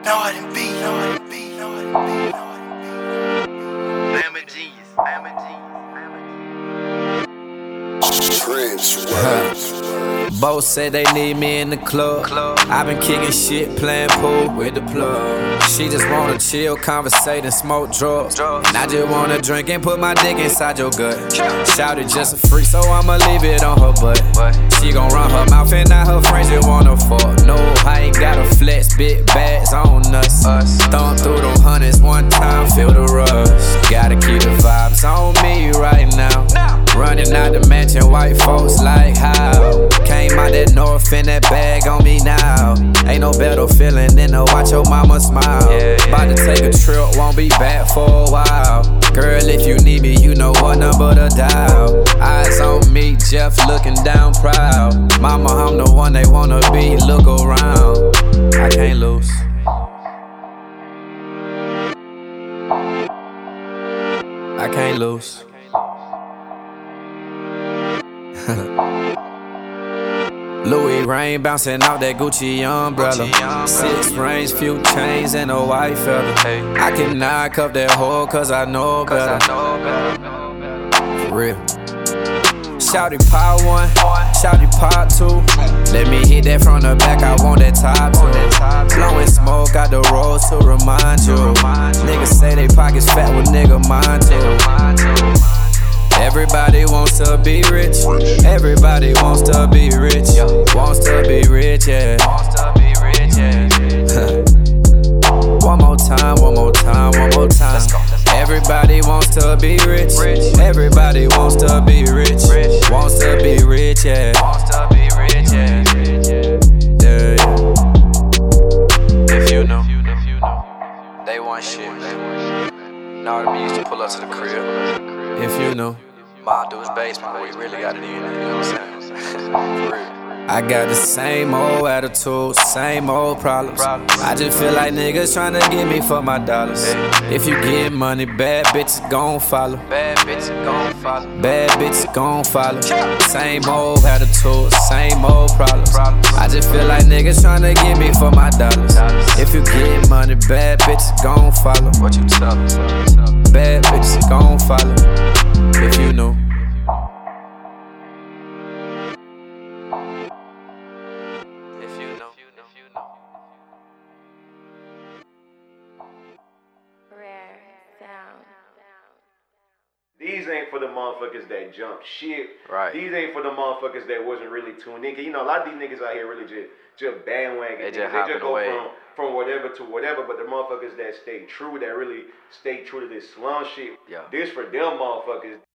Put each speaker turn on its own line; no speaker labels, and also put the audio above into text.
Northern B, Northern B, Northern B, Northern B. I am a genius. I am a genius. I am a genius.
Both say they need me in the club. I been kicking shit, playing pool with the plug. She just wanna chill, conversate and smoke drugs. And I just wanna drink and put my dick inside your gut. Shouted just a freak, so I'ma leave it on her butt. She gon' run her mouth and now her friends just wanna fuck. No, I ain't got a flex, big bags on us. Thumb through them hundreds one time, feel the rush. Gotta keep the vibes on me right now. Running out the mansion, white folks like how. Came out that north in that bag on me now. Ain't no better feeling than to watch your mama smile. About to take a trip, won't be back for a while. Girl, if you need me, you know what number to dial. Eyes on me, Jeff looking down proud. Mama, I'm the one they wanna be, look around. I can't lose. I can't lose. Louis rain bouncing out that Gucci umbrella. 6 rings, few chains, and a white feather. I can knock up that hole cause I know better. For real. Shouty part 1, shouty part 2. Let me hit that from the back, I want that top 2. Blowing smoke out the roads to remind you. Niggas say they pockets fat, well nigga mine too. Everybody wants to be rich. Everybody wants to be rich. Wants to be rich, yeah. One more time, one more time, one more time. Everybody wants to be rich. Everybody wants to be rich. Wants to be rich, yeah. Yeah, yeah. If you know, they want shit. Now we used to pull up to the crib. If you know, my dude's basement, but we really got it in, you know what I'm saying? For real. I got the same old attitude, same old problems. I just feel like niggas tryna get me for my dollars. If you get money, bad bitches gon' follow. Bad bitches gon' follow. Same old attitude, same old problems. I just feel like niggas tryna get me for my dollars. If you get money, bad bitches gon' follow. What you tell them? Bad bitches gon' follow. If you know. If you know.
Rare sound.
These ain't for the motherfuckers that jump shit.
Right.
These ain't for the motherfuckers that wasn't really tuned in. Cause you know a lot of these niggas out here really just bandwagon.
They just
go
away.
from whatever to whatever. But the motherfuckers that stay true, that really stay true to this slum shit.
Yeah.
This for them motherfuckers.